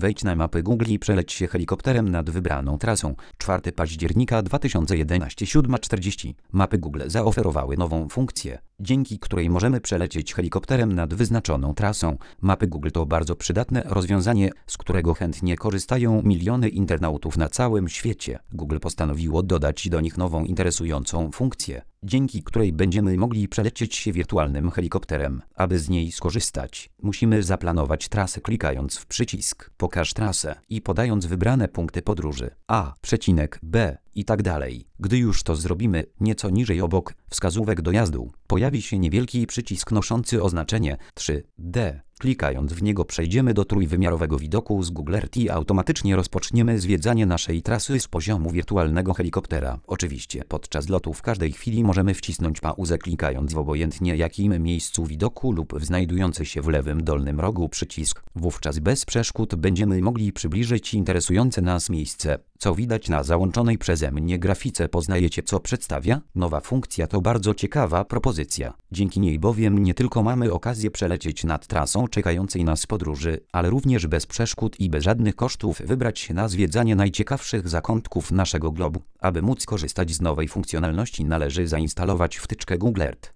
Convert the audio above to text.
Wejdź na mapy Google i przeleć się helikopterem nad wybraną trasą. 4 października 2011 7:40. Mapy Google zaoferowały nową funkcję, dzięki której możemy przelecieć helikopterem nad wyznaczoną trasą. Mapy Google to bardzo przydatne rozwiązanie, z którego chętnie korzystają miliony internautów na całym świecie. Google postanowiło dodać do nich nową interesującą funkcję, dzięki której będziemy mogli przelecieć się wirtualnym helikopterem. Aby z niej skorzystać, musimy zaplanować trasę klikając w przycisk Pokaż trasę i podając wybrane punkty podróży A, B i tak dalej. Gdy już to zrobimy, nieco niżej obok wskazówek dojazdu pojawi się niewielki przycisk noszący oznaczenie 3D. Klikając w niego przejdziemy do trójwymiarowego widoku z Google Earth i automatycznie rozpoczniemy zwiedzanie naszej trasy z poziomu wirtualnego helikoptera. Oczywiście podczas lotu w każdej chwili możemy wcisnąć pauzę klikając w obojętnie jakim miejscu widoku lub w znajdujący się w lewym dolnym rogu przycisk. Wówczas bez przeszkód będziemy mogli przybliżyć interesujące nas miejsce. Co widać na załączonej przeze mnie grafice? Poznajecie, co przedstawia? Nowa funkcja to bardzo ciekawa propozycja. Dzięki niej bowiem nie tylko mamy okazję przelecieć nad trasą czekającej nas podróży, ale również bez przeszkód i bez żadnych kosztów wybrać się na zwiedzanie najciekawszych zakątków naszego globu. Aby móc korzystać z nowej funkcjonalności, należy zainstalować wtyczkę Google Earth.